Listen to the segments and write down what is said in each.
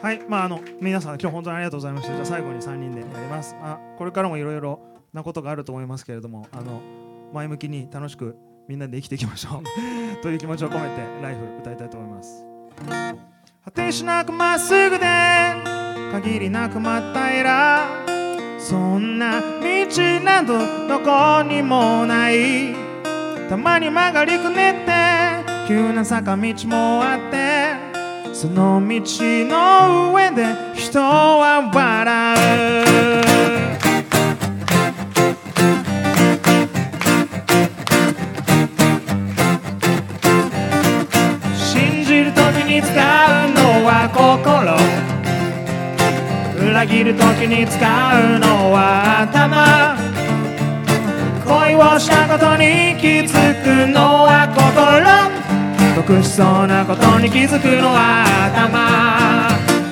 はい、皆さん今日本当にありがとうございました。じゃあ最後に3人でやります。これからもいろいろなことがあると思いますけれども、前向きに楽しくみんなで生きていきましょうという気持ちを込めてライフ歌いたいと思います。果てしなくまっすぐで限りなく真っ平ら、そんな道などどこにもない。たまに曲がりくねって急な坂道もあって、その道の上で人は笑う。信じる時に使うのは心、裏切る時に使うのは頭、恋をしたことに気づくのは心、得しそうなことに気づくのは頭。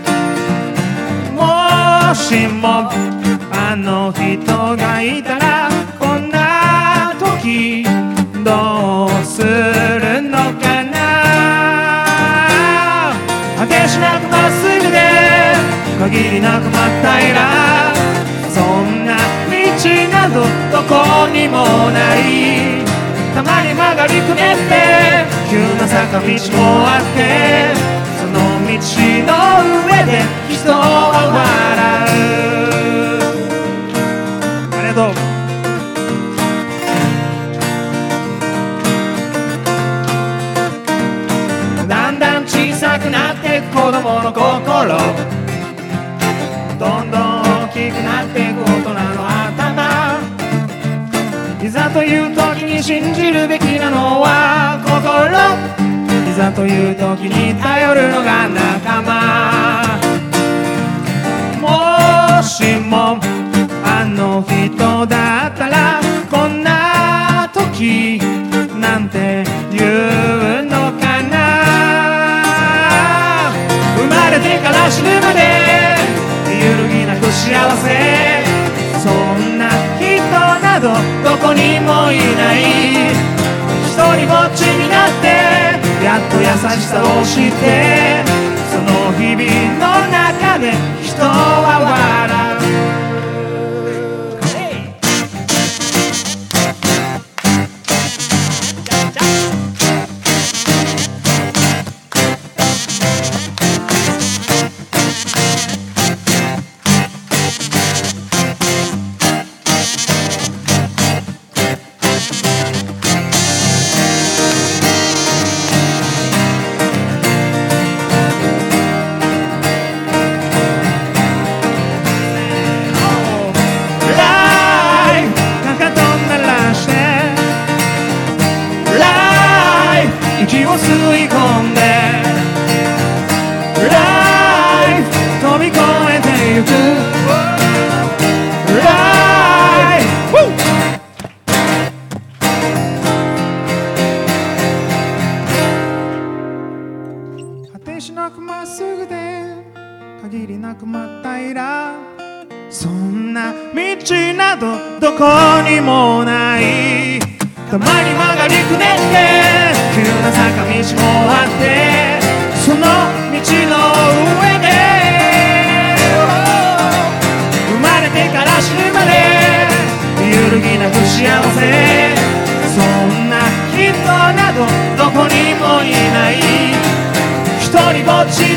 もしもあの人がいたらこんな時どうするのかな。果てしなくまっすぐで限りなく真っ平ら、そんな道などどこにもない。たまに曲がりくねって急な坂道もあって、その道の上で人は笑う。ありがとう。だんだん小さくなっていく子供の心、どんどん大きくなっていく大人の頭、いざという時に信じるべきなのは心、いざという時に頼るのが仲間。もしもあの人だったらこんな時なんて言うのかな。生まれてから死ぬまで揺るぎなく幸せ、そんな人などどこにもいない。一人ぼっちになってやっと優しさを知って、その日々の中で人は笑う。息を吸い込んでライフ飛び越えてゆくライフ。果てしなくまっすぐで限りなく真っ平ら、そんな道などどこにもない。たまに曲がりくねって急な坂道もあって、その道の上で生まれてから死ぬまで揺るぎなく幸せ、そんな人などどこにもいない。一人ぼっち